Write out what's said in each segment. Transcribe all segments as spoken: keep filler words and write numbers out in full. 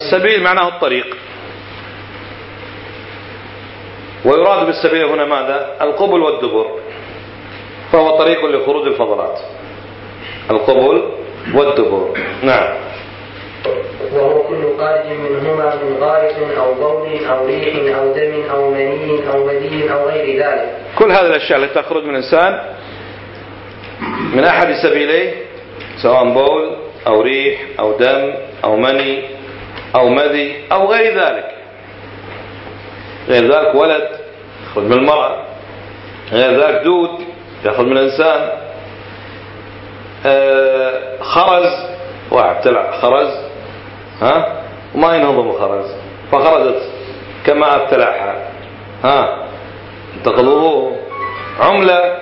السبيل معناه الطريق، ويراد بالسبيل هنا ماذا؟ القبل والدبر، فهو طريق لخروج الفضلات، القبل والدبر. نعم. وهو كل خارج منهما من غائط أو بول أو ريح أو دم أو مني أو مدي أو غير ذلك. كل هذه الأشياء التي تخرج من الإنسان من أحد السبيلين، سواء بول أو ريح أو دم أو مني أو مذي أو غير ذلك. غير ذلك ولد يخرج من المرأة، غير ذلك دود يخرج من الإنسان، آه خرز، واحد تلع خرز ها وما ينهضم الخرز فخرجت كما ابتلعها ها انتقلوه. عملة،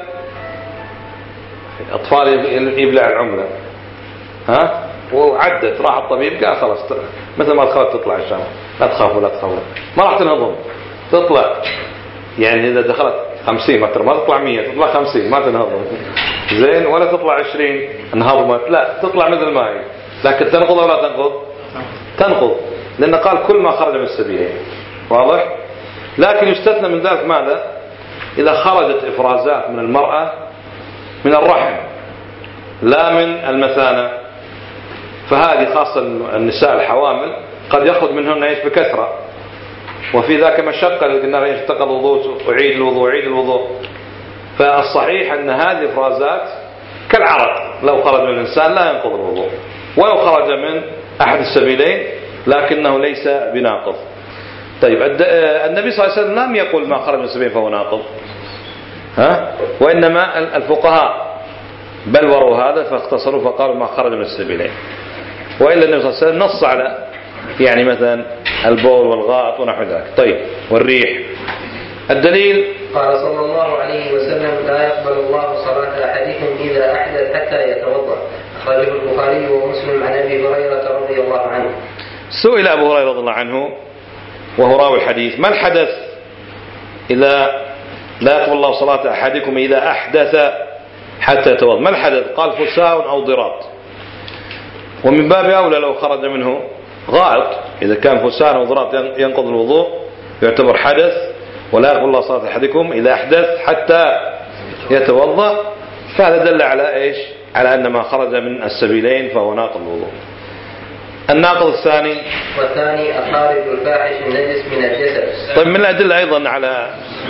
أطفال يبلع العملة ها وعدت، راح الطبيب قال خلاص مثل ما تخاف تطلع الشام، لا تخافوا لا تخافوا، ما راح تنهضم تطلع، يعني إذا دخلت خمسين متر ما تطلع مية، تطلع خمسين ما تنهضم زين، ولا تطلع عشرين انهضمت، لا تطلع مثل ما هي. لكن تنقض ولا تنقض؟ تنقض، لأن قال كل ما خرج من السبيلين. واضح؟ لكن يستثنى من ذلك ماذا؟ إذا خرجت إفرازات من المرأة من الرحم لا من المثانة، فهذه خاصة النساء الحوامل قد يخرج منهن ايش بكثرة، وفي ذاك مشقة اللي قلنا ايش انتقل الوضوء وعيد الوضوء عيد الوضوء. فالصحيح أن هذه الإفرازات كالعرق، لو خرج من الإنسان لا ينقض الوضوء، ولو خرج من أحد السبيلين لكنه ليس بناقض. طيب النبي صلى الله عليه وسلم لم يقل ما خرج من السبيلين فهو ناقض، ها؟ وإنما الفقهاء بلوروا هذا فاختصروا فقالوا ما خرج من السبيلين، وإلا النبي صلى الله عليه وسلم نص على يعني مثلا البول والغائط ونحو ذلك. طيب والريح الدليل قال صلى الله عليه وسلم لا يقبل الله صلاة أحدكم إذا أحدث حتى يتوضأ، أخرجه البخاري ومسلم عن أبي هريرة رضي الله عنه. سئل أبو هريرة رضي الله عنه وهو راوي الحديث ما الحدث إذا لا يقبل الله صلاة أحدكم إذا أحدث حتى يتوضأ، ما الحدث؟ قال فساء أو ضراط، ومن باب أولى لو خرج منه غائط، إذا كان فساء أو ضراط ينقض الوضوء يعتبر حدث، ولا يقبل الله صلاة أحدكم إذا أحدث حتى يتوضأ، فهذا دل على إيش؟ على أن ما خرج من السبيلين فهو ناقض الوضوء. الناقض الثاني والثاني الخارج الفاحش النجس من الجسد. طيب من الأدلة أيضا على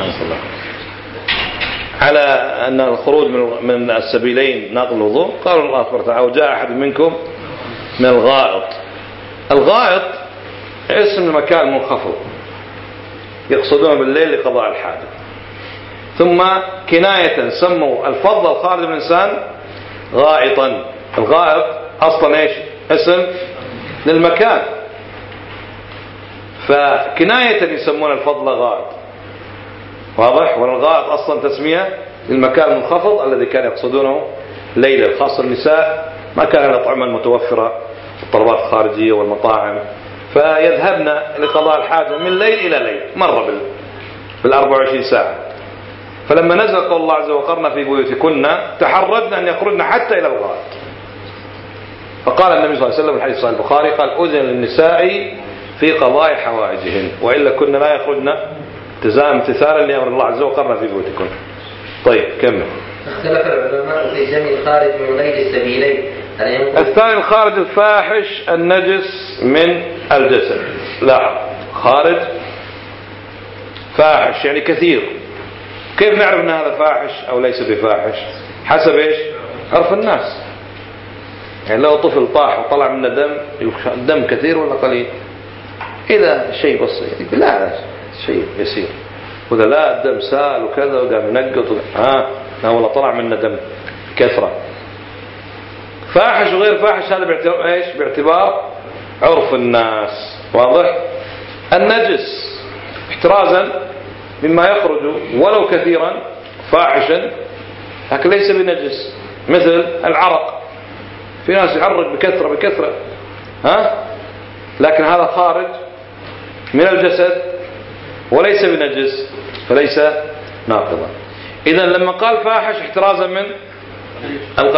على أن الخروج من السبيلين ناقض الوضوء، قال الله سبحانه وتعالى وجاء أحد منكم من الغائط. الغائط اسم المكان منخفض يقصدون بالليل لقضاء الحاجة، ثم كناية سموا الفضل الخارج من الإنسان غائطا. الغائط أصلا إيش؟ اسم للمكان، فكناية يسمون الفضل غائط. واضح؟ والغائط أصلا تسمية للمكان المنخفض الذي كان يقصدونه ليلا، خاصة النساء ما كان الأطعمة المتوفرة الطلبات الخارجية والمطاعم، فيذهبن لقضاء الحاجة من ليل إلى ليل مرة بالأربع وعشرين ساعة. فلما نزل قول الله عز وجل وقرن في بيوتكن تحرجن أن يخرجن حتى إلى الغائط، فقال النبي صلى الله عليه وسلم الحديث صحيح البخاري قال أذن للنساء في قضاء حوائجهن وإلا كنا لا يخرجن التزام امتثالا لأمر الله عز وجل وقرن في بيوتكن. طيب كمل. اختلف العلماء في دم الخارج من غير السبيلين. الثاني الخارج الفاحش النجس من الجسد. لا، خارج فاحش يعني كثير. كيف نعرف ان هذا فاحش او ليس بفاحش؟ حسب ايش؟ عرف الناس. يعني لو طفل طاح وطلع منه دم، الدم كثير ولا قليل؟ اذا شيء بسيط لا لا شيء يسير، وإذا لا الدم سال وكذا وقام ينقط ها لا والله طلع منه دم كثرة. فاحش وغير فاحش هذا باعتبار ايش؟ باعتبار عرف الناس. واضح؟ النجس احترازا مما يخرج ولو كثيرا فاحشا لكن ليس بنجس، مثل العرق، في ناس يعرق بكثرة بكثرة ها لكن هذا خارج من الجسد وليس بنجس فليس ناقضا. إذن لما قال فاحش احترازا من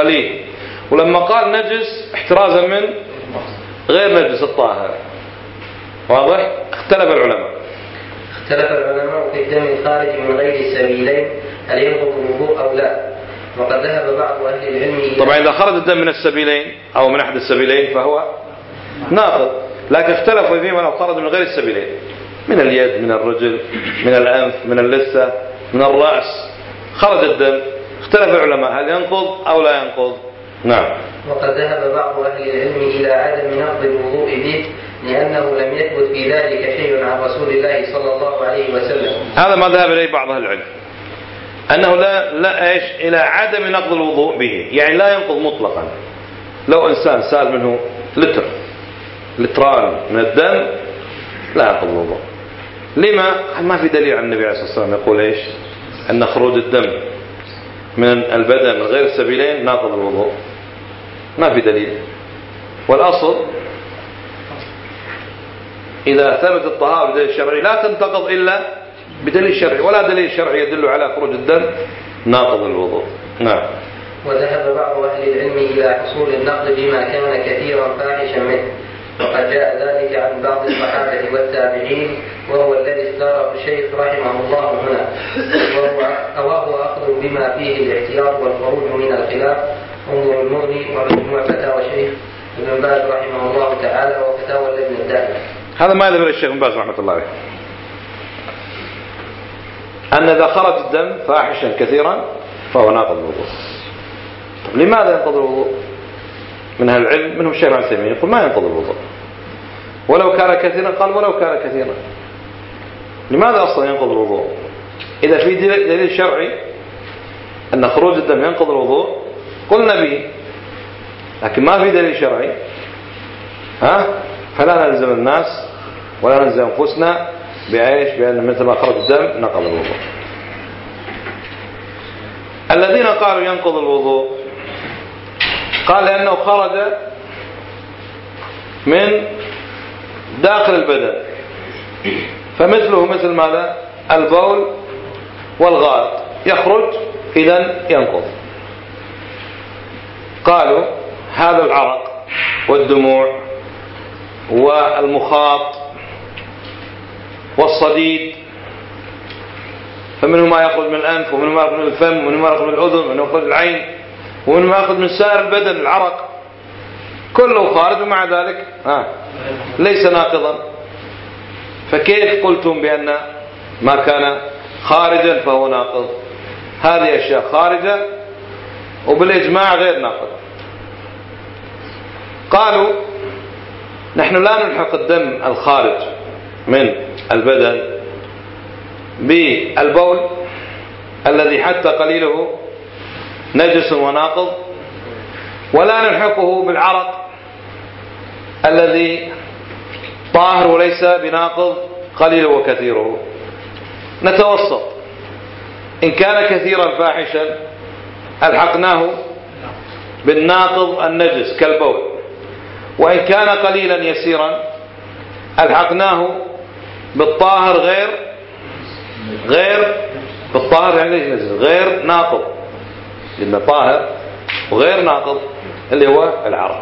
القليل، ولما قال نجس احترازا من غير نجس الطاهر. واضح؟ اختلف العلماء اختلف العلماء في الدم الخارج من غير السبيلين هل ينقض الوضوء أو لا، وقد ذهب بعض أهل العلم. طبعا إذا خرج الدم من السبيلين أو من أحد السبيلين فهو ناقض، لكن اختلفوا فيما لو خرج من غير السبيلين، من اليد، من الرجل، من الأنف، من اللثة، من الرأس، خرج الدم، اختلف العلماء هل ينقض أو لا ينقض. نعم. وقد ذهب بعض أهل العلم إلى عدم نقض الوضوء به لأنه لم يثبت في ذلك شيء عن رسول الله صلى الله عليه وسلم. هذا ما ذهب إليه بعض أهل العلم، أنه لا لا إيش إلى عدم نقض الوضوء به، يعني لا ينقض مطلقا. لو إنسان سال منه لتر لتران من الدم لا ينقض الوضوء. لما؟ ما في دليل عن النبي عليه الصلاة والسلام يقول إيش أن خروج الدم من البدن من غير السبيلين ناقض الوضوء، ما في دليل. والأصل إذا ثبت الطهارة بدليل شرعي لا تنتقض إلا بدليل شرعي، ولا دليل شرعي يدل على خروج الدم ناقض الوضوء. نعم. وذهب بعض أهل العلم إلى حصول النقض بما كان كثيرا فاحشا منه، وقد جاء ذلك عن بعض الصحابة والتابعين، وهو الذي اختاره الشيخ رحمه الله هنا، وهو, وهو أخذ بما فيه الاحتياط والخروج من الخلاف. انظر المغني ومجموع فتاوى شيخ ابن باز رحمه الله تعالى وفتاوى الابن الدائم. هذا ما ذكر الشيخ ابن باز رحمه الله عليه، أن إذا خرج الدم فاحشا كثيرا فهو ناقض الوضوء. طب لماذا ينقض الوضوء؟ من أهل العلم منهم الشيخ ابن عثيمين يقول ما ينقض الوضوء ولو كان كثيرا، قال ولو كان كثيرا. لماذا أصلا ينقض الوضوء؟ إذا في دليل شرعي أن خروج الدم ينقض الوضوء قلنا به، لكن ما في دليل شرعي ها فلا نلزم الناس ولا نلزم أنفسنا بأيش بأن مثل ما خرج الدم نقض الوضوء. الذين قالوا ينقض الوضوء قال لأنه خرج من داخل البدن، فمثله مثل ماذا؟ البول والغائط يخرج إذن ينقض. قالوا هذا العرق والدموع والمخاط والصديد، فمنه ما يخرج من الأنف ومنه ما يخرج من الفم ومنه ما يخرج من الأذن ومنه يخرج من العين ومنه ما يخرج من سائر البدن العرق كله خارج، ومع ذلك آه ليس ناقضا. فكيف قلتم بأن ما كان خارجا فهو ناقض؟ هذه أشياء خارجة وبالإجماع غير ناقض. قالوا نحن لا نلحق الدم الخارج من البدن بالبول الذي حتى قليله نجس وناقض، ولا نلحقه بالعرق الذي طاهر وليس بناقض قليله وكثيره. نتوسط، إن كان كثيرا فاحشا ألحقناه بالناقض النجس كالبول، وإن كان قليلا يسيرا ألحقناه بالطاهر غير غير بالطاهر يعني ليش نجس غير ناقض، لأنه طاهر وغير ناقض اللي هو العرق.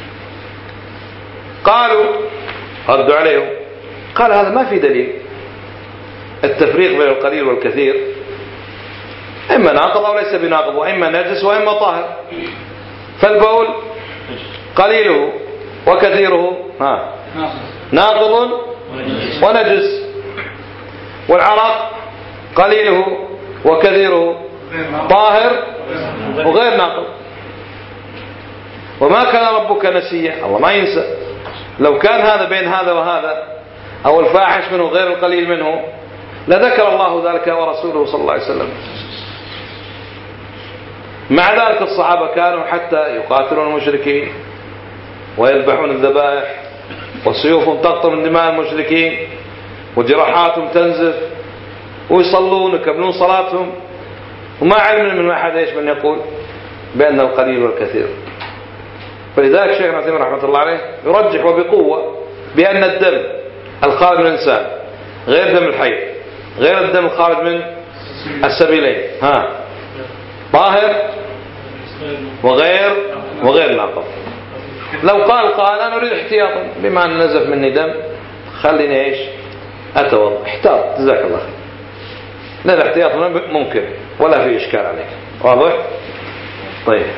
قالوا ردوا عليهم قال هذا ما في دليل التفريق بين القليل والكثير، إما ناقض أو ليس بناقض، وإما نجس وإما طاهر. فالبول قليله وكثيره ها ناقض ونجس، والعرق قليله وكثيره طاهر وغير ناقض. وما كان ربك نسيا، الله ما ينسى. لو كان هذا بين هذا وهذا أو الفاحش منه غير القليل منه لذكر الله ذلك ورسوله صلى الله عليه وسلم. مع ذلك الصحابة كانوا حتى يقاتلون المشركين ويذبحون الذبائح وسيوفهم تقطر من دماء المشركين وجراحاتهم تنزف ويصلون ويكملون صلاتهم، وما علم من أحد ايش من يقول بأن القليل والكثير. فلذلك شيخ ابن عثيمين رحمة الله عليه يرجح وبقوة بأن الدم الخارج من الإنسان غير دم الحي غير الدم الخارج من السبيلين ها طاهر وغير وغير ناقض. لو قال قال أنا أريد احتياطا بما أن نزف مني دم خليني ايش اتوضا، احتاط، جزاك الله خير. لا الاحتياط ممكن ولا في اشكال عليك، واضح؟ طيب